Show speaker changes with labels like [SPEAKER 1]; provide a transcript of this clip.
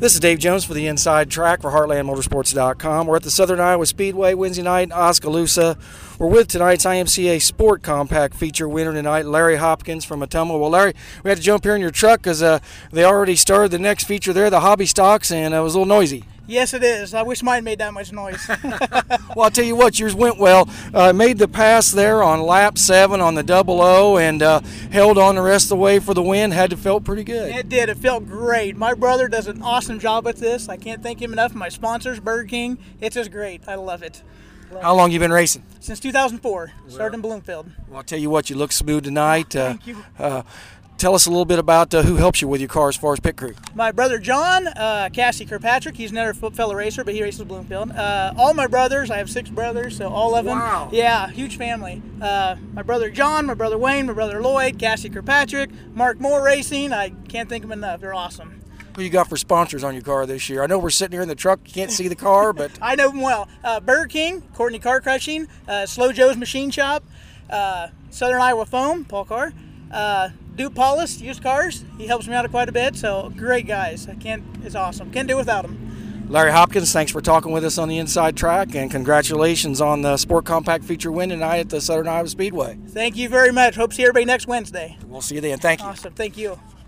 [SPEAKER 1] This is Dave Jones for the Inside Track for HeartlandMotorsports.com. We're at the Southern Iowa Speedway Wednesday night in Oskaloosa. We're with tonight's IMCA Sport Compact feature winner tonight, Larry Hopkins from Ottumwa. Well, Larry, we had to jump here in your truck because they already started the next feature there, the Hobby Stocks, and it was a little noisy.
[SPEAKER 2] Yes, it is. I wish mine made that much noise.
[SPEAKER 1] Well, I'll tell you what, yours went well. Made the pass there on lap 7 on the 00 and held on the rest of the way for the win. Had to felt pretty good.
[SPEAKER 2] It did. It felt great. My brother does an awesome job with this. I can't thank him enough. My sponsors, Burger King. It's just great. I love it.
[SPEAKER 1] How long you been racing?
[SPEAKER 2] Since 2004. Started in Bloomfield.
[SPEAKER 1] Well, I'll tell you what, you look smooth tonight.
[SPEAKER 2] Thank you.
[SPEAKER 1] Tell us a little bit about who helps you with your car as far as pit crew.
[SPEAKER 2] My brother John, Cassie Kirkpatrick, he's another fellow racer, but he races Bloomfield. All my brothers, I have 6 brothers, so all of them.
[SPEAKER 1] Wow.
[SPEAKER 2] Yeah, huge family. My brother John, my brother Wayne, my brother Lloyd, Cassie Kirkpatrick, Mark Moore Racing. I can't thank them enough. They're awesome.
[SPEAKER 1] Who you got for sponsors on your car this year? I know we're sitting here in the truck. You can't see the car, but
[SPEAKER 2] I know them well. Burger King, Courtney Car Crushing, Slow Joe's Machine Shop, Southern Iowa Foam, Paul Carr, Duke Paulus, used cars. He helps me out quite a bit, so great guys. It's awesome. Can't do without him.
[SPEAKER 1] Larry Hopkins, thanks for talking with us on the Inside Track, and congratulations on the Sport Compact feature win tonight at the Southern Iowa Speedway.
[SPEAKER 2] Thank you very much. Hope to see everybody next Wednesday.
[SPEAKER 1] We'll see you then. Thank you.
[SPEAKER 2] Awesome. Thank you.